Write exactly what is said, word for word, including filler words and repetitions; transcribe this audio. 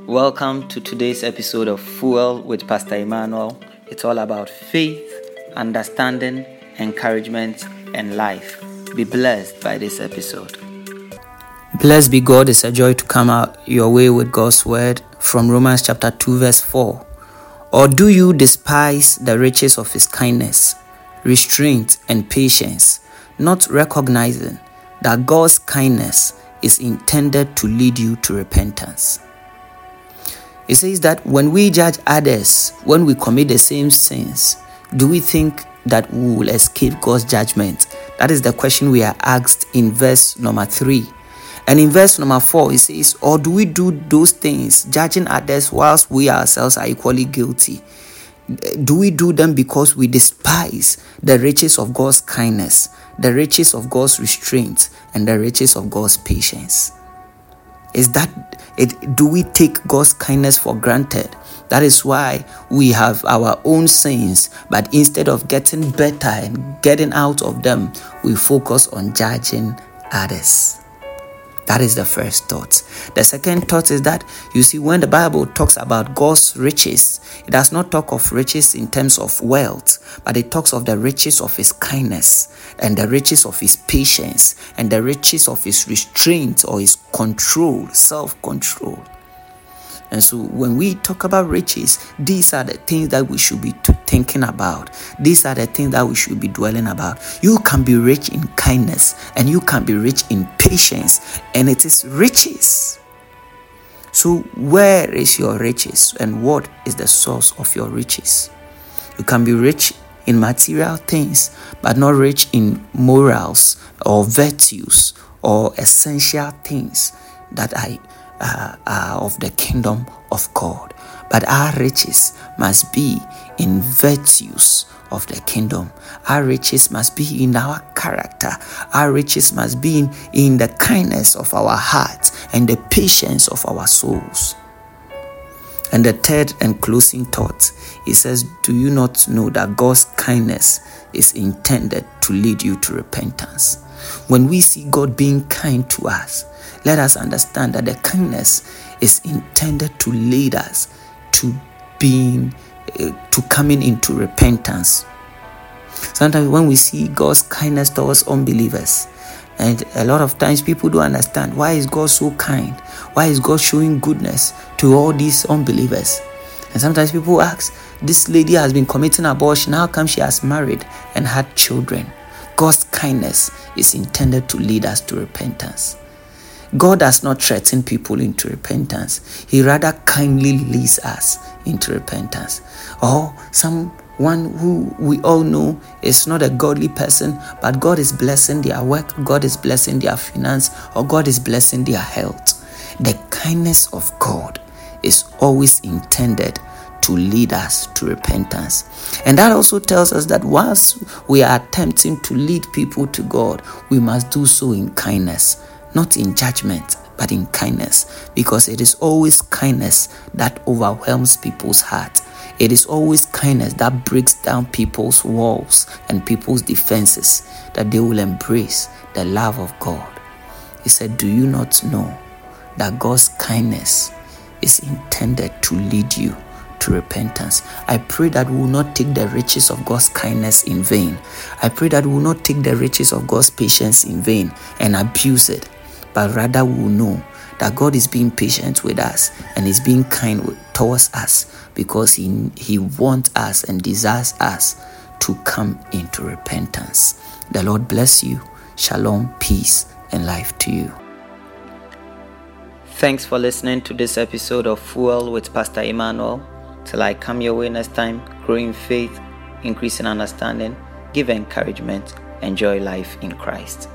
Welcome to today's episode of Fuel with Pastor Emmanuel. It's all about faith, understanding, encouragement, and life. Be blessed by this episode. Blessed be God. It's a joy to come out your way with God's word from Romans chapter two verse four. Or do you despise the riches of his kindness, restraint, and patience, not recognizing that God's kindness is intended to lead you to repentance? It says that when we judge others, when we commit the same sins, do we think that we will escape God's judgment? That is the question we are asked in verse number three. And in verse number four, it says, or do we do those things, judging others whilst we ourselves are equally guilty? Do we do them because we despise the riches of God's kindness, the riches of God's restraint, and the riches of God's patience? Is that it? Do we take God's kindness for granted? That is why we have our own sins, but instead of getting better and getting out of them, we focus on judging others. That is the first thought. The second thought is that, you see, when the Bible talks about God's riches, it does not talk of riches in terms of wealth, but it talks of the riches of his kindness and the riches of his patience and the riches of his restraint or his control, self-control. And so when we talk about riches, these are the things that we should be t- thinking about. These are the things that we should be dwelling about. You can be rich in kindness and you can be rich in patience, and it is riches. So where is your riches and what is the source of your riches? You can be rich in material things, but not rich in morals or virtues or essential things that I Uh, uh, of the kingdom of God. But our riches must be in virtues of the kingdom. Our riches must be in our character. Our riches must be in, in the kindness of our hearts and the patience of our souls. And the third and closing thought, it says, do you not know that God's kindness is intended to lead you to repentance? When we see God being kind to us, let us understand that the kindness is intended to lead us to being, uh, to coming into repentance. Sometimes when we see God's kindness towards unbelievers, and a lot of times people don't understand, why is God so kind? Why is God showing goodness to all these unbelievers? And sometimes people ask, this lady has been committing abortion, how come she has married and had children? God's kindness is intended to lead us to repentance. God does not threaten people into repentance. He rather kindly leads us into repentance. Or someone who we all know is not a godly person, but God is blessing their work, God is blessing their finance, or God is blessing their health. The kindness of God is always intended to lead us to repentance. And that also tells us that once we are attempting to lead people to God, we must do so in kindness. Not in judgment, but in kindness, because it is always kindness that overwhelms people's hearts. It is always kindness that breaks down people's walls and people's defenses, that they will embrace the love of God. He said, do you not know that God's kindness is intended to lead you to repentance? I pray that we will not take the riches of God's kindness in vain. I pray that we will not take the riches of God's patience in vain and abuse it. But rather we will know that God is being patient with us and is being kind with, towards us, because he, he wants us and desires us to come into repentance. The Lord bless you. Shalom, peace, and life to you. Thanks for listening to this episode of Fuel with Pastor Emmanuel. Till I come your way next time, grow in faith, increase in understanding, give encouragement, enjoy life in Christ.